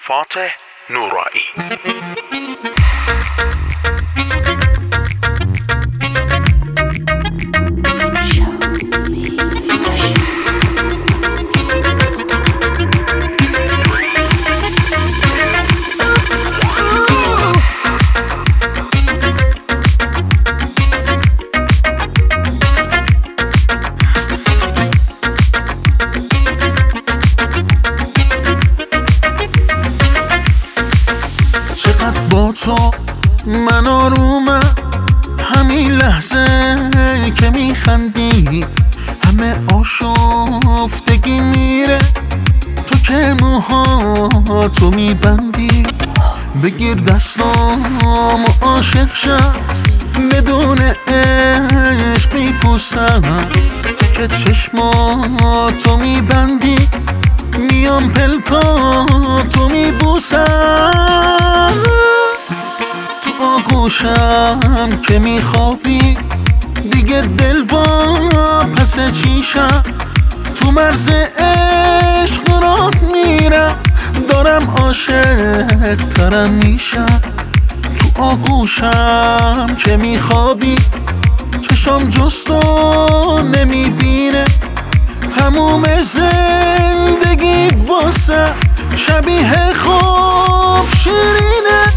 فاتح نورایی. چقدر با تو من آرومم، همین لحظه که میخندی همه آشفتگی میره. تو که موهاتو میبندی، بگیر دستام و عاشق شم، بدون عشق میپوسم. که چشماتو میبندی، میام پلکاتو میبوسم. تو آغوشم که میخوابی، دیگه دل پس چیشم. تو مرز عشق راه میرم، دارم عاشق ترم میشم. تو آغوشم که میخوابی، چشم جستو نمیبینه. تموم زندگی واسه شبیه خواب شیرینه.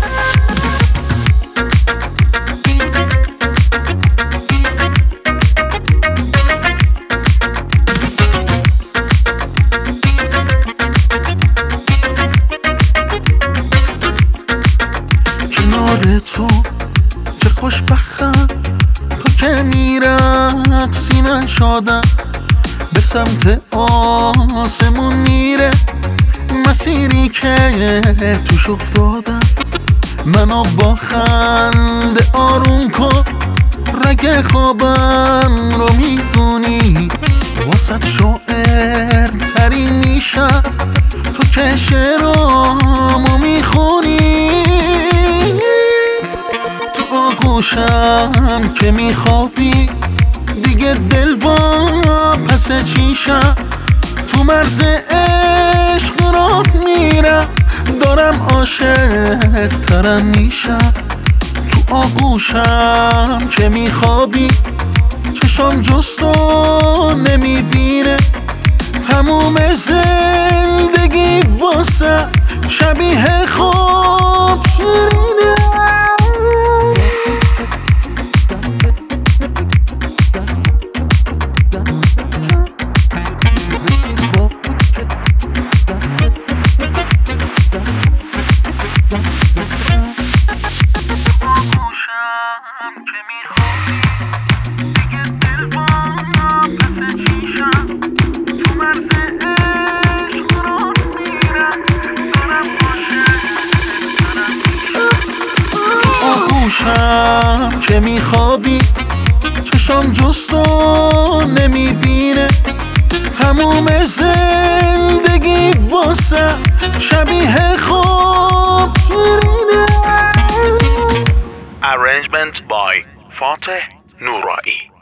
کنار تو چه خوشبختم، تو که میرقصی من شادم. به سمت آسمون میره مسیری که توش افتادم. منو با خنده آروم کن، رگ خوابم رو میدونی. واسه شاعر ترین میشم، تو که شعرامو میخونی. تو آغوشم که میخوابی، دیگه دل پس چیشم. تو مرز عشق راه میرم، دارم عاشق ترم میشم. تو آغوشم که میخوابی، چشم جستو نمیبینه. تموم زندگی واسه شبیه خواب شیرینه. آغوشم که میخوابی، چشم جستو نمیبینه. تموم زندگی واسه شبیه خواب شیرینه. Arrangement by فاتح نورایی.